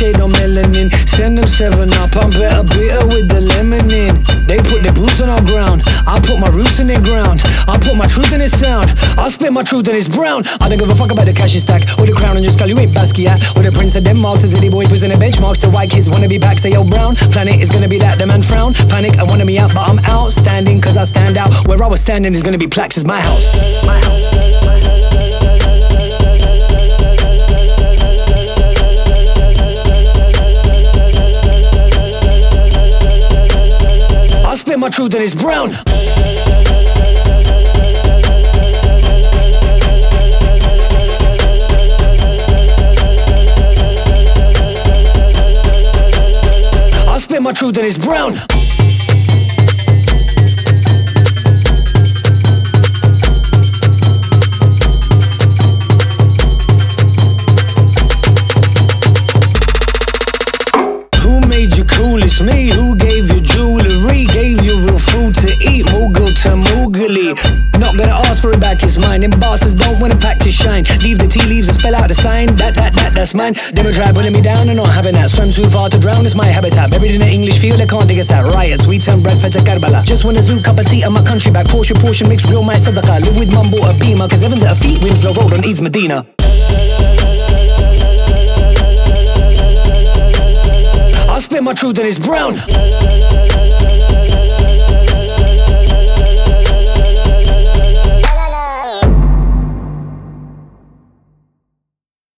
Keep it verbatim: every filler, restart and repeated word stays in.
shade on melanin. Send them seven up, I'm better bitter with the lemon in. They put their boots on our ground, I put my roots in their ground. I put my truth in its sound, I spit my truth and it's brown. I don't give a fuck about the cash you stack, or the crown on your skull you ain't Basquiat, or the prince of Denmark, says Zilly boy presenting benchmarks. The white kids wanna be back, say yo brown. Planet is gonna be that, the man frown. Panic, I wanna be out, but I'm outstanding, cause I stand out. Where I was standing is gonna be plaques, is my house. My house. I spit my truth and it's brown. I spit my truth and it's brown. It's me who gave you jewelry, gave you real food to eat, Mughal to Mughali. Not gonna ask for it back, it's mine. Them bastards don't wanna pack to shine. Leave the tea leaves and spell out the sign. That, that, that, that's mine. They will try pulling me down and not having that. Swim too far to drown, it's my habitat. Buried in the English field, they can't dig us out. Riots, we turn Bradford to Karbala. Just want a zoo cup of tea and my country back. Portion, portion, mixed real my sadaqah. Live with mum, bought a beamer, cause Evans at her feet. Winslow Road on Eads Medina. I spit my truth and it's brown.